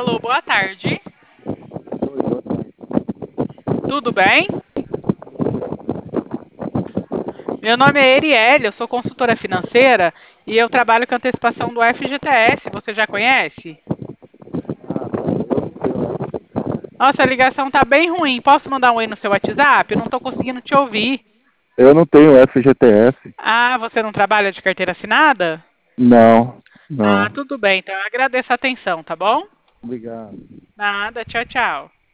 Alô, boa tarde. Oi, boa tarde. Tudo bem? Meu nome é Erielle, eu sou consultora financeira e eu trabalho com antecipação do FGTS. Você já conhece? Nossa, a ligação tá bem ruim. Posso mandar um oi no seu WhatsApp? Eu não tô conseguindo te ouvir. Eu não tenho FGTS. Ah, você não trabalha de carteira assinada? Não, Ah, não. tudo bem. Então eu agradeço a atenção, tá bom? Obrigado. Nada, tchau, tchau.